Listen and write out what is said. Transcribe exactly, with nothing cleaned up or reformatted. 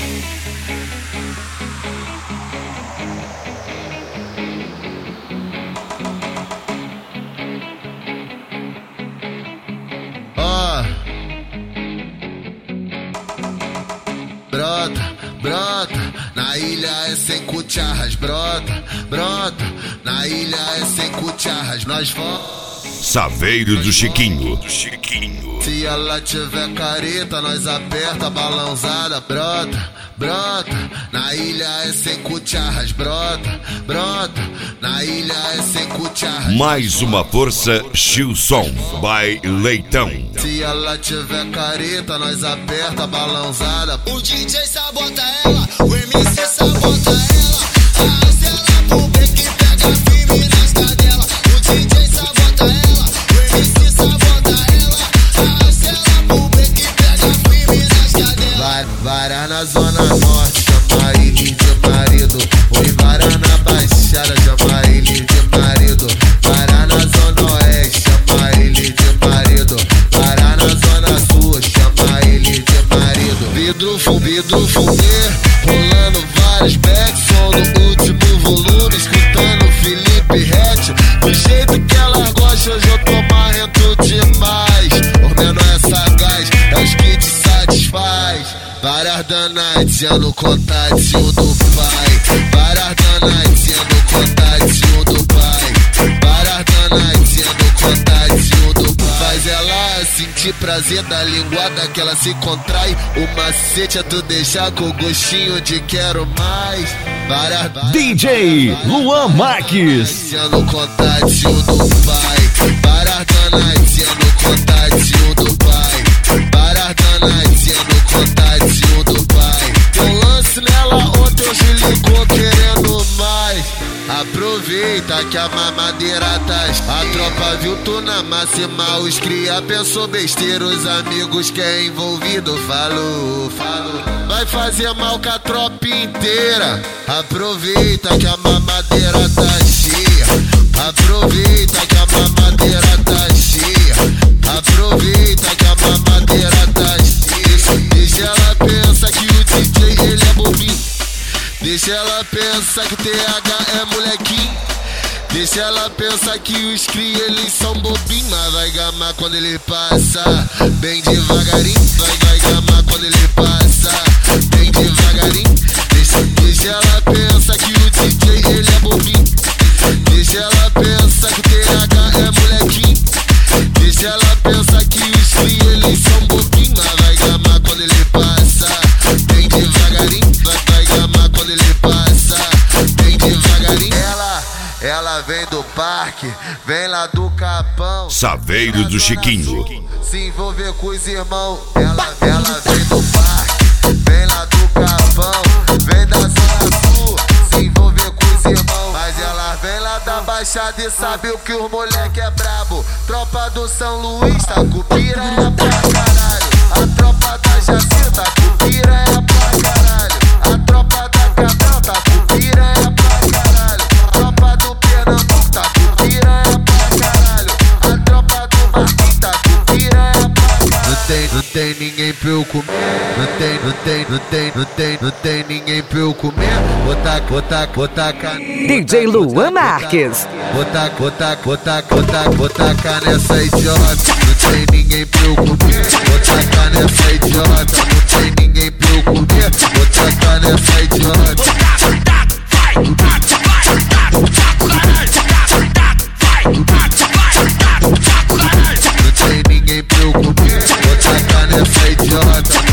Brota, brota, na ilha é sem cucharras. Brota, brota, na ilha é sem cucharras. Nós vamos. Saveiro do Chiquinho. Se ela tiver careta, nós aperta a balãozada. Brota, brota, na ilha é sem cucharras. Brota, brota, na ilha é sem cucharras. Mais uma força, Gilson by Leitão. Se ela tiver careta, nós aperta a balãozada. O D J sabota ela, o M C sabota ela. Arrasta ela pro break e pega firme nas cadelas. O D J sabota ela, o M C sabota ela. Arrasta ela pro break e pega firme nas cadelas. Vai, vara na zona norte, chama ele de marido. Oi, vara na baixada, chama ele de marido. Vara na zona oeste, chama ele de marido. Vara na zona sul, chama ele de marido. Vidro, fum, vidro, fumê, rolando vários backs, som no último volume, escutando Felipe Rett. Do jeito que ela gosta, hoje eu tô marrento demais. O menor é sagaz, é os que te satisfaz. Várias danadinhas no contatinho do pai. Várias danadinhas no contatinho do pai. Várias danadinhas no contatinho do pai. Faz ela sentir prazer da linguada que ela se contrai. O macete é tu deixar com gostinho de quero mais. Várias, várias D J Luan Marques. no contatinho do pai. Várias danadinhas no contatinho do pai. Várias danadinhas no contatinho do pai. Tem lance nela, ontem hoje ligou querendo mais. Aproveita que a mamadeira tá. A tropa viu tu na máxima. Os cria pensou besteira. Os amigos que é envolvido falou, falou. Vai fazer mal com a tropa inteira. Aproveita que a mamadeira tá cheia. Aproveita que a mamadeira tá cheia. Aproveita que a mamadeira tá cheia. Deixa ela pensar que o D J ele é bobinho. Deixa ela pensar que o T H é molequinho. Deixa ela pensar que os cria eles são bobinhos. Mas vai gamar quando ele passa bem devagarinho. Vai, vai gamar quando ele passa bem devagarinho. Deixa, deixa ela pensar que o D J ele é bobinho. Deixa ela pensar que o T H é molequinho. Deixa ela pensar que os cria eles são bobinhos. Mas vai gamar quando ele passa bem devagarinho. Vai, vai gamar quando ele passa bem devagarinho. Ela, ela vem do parque, vem lá do Capão. Saveiro do Chiquinho. Se envolver com os irmãos. Ela, ela vem do parque, vem lá do Capão. Vem da Zona Sul, se envolver com os irmãos. Mas ela vem lá da Baixada e sabe o que os moleque é brabo. Tropa do São Luís, tá com piranha pra caralho. A tropa da Jaci tá com piranha pra caralho. A tropa da Cabrão tá com piranha pra caralho. A tropa do Pernambuco tá com piranha pra caralho. A tropa do Marquinhos tá com piranha pra caralho. Não tem, não tem ninguém pra eu comer. Não tem, não tem, não tem, não tem, não tem ninguém pra eu comer. Botar, botar, botar caneta. D J Luan Marques. Botar, botar, botar, botar, botar canessa idiota. Não tem ninguém pra eu comer. Botar canessa idiota. Não tem ninguém pra eu comer. Botar canessa idiota. Não tem ninguém pra eu comer. Botar canessa idiota.